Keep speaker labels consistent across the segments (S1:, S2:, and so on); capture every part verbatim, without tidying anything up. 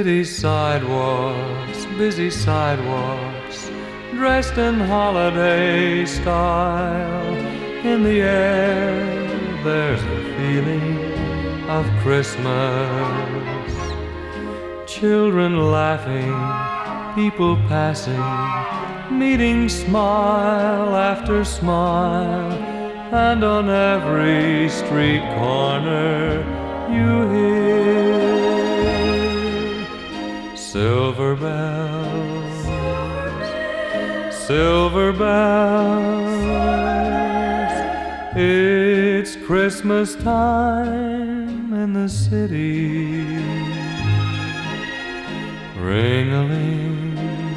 S1: City sidewalks, busy sidewalks, dressed in holiday style. In the air there's the feeling of Christmas. Children laughing, people passing, meeting smile after smile. And on every street corner you hear silver bells, silver bells. It's Christmas time in the city. Ring-a-ling,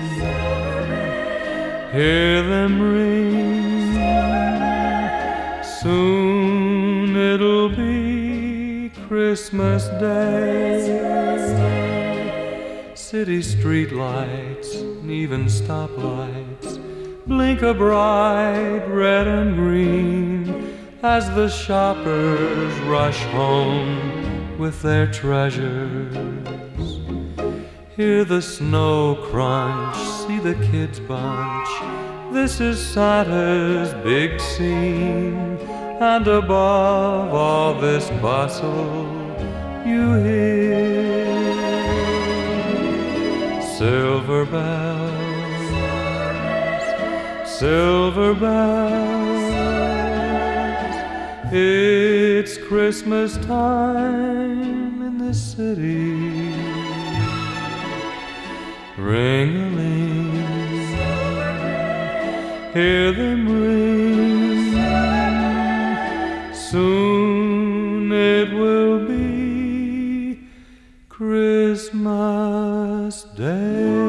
S1: hear them ring. Soon it'll be Christmas Day. City streetlights and even stoplights blink a bright red and green as the shoppers rush home with their treasures. Hear the snow crunch, see the kids bunch. This is Santa's big scene. And above all this bustle you hear silver bells, silver bells. It's Christmas time in the city. Ring-a-ling, hear them ring. Soon it will be Christmas Day.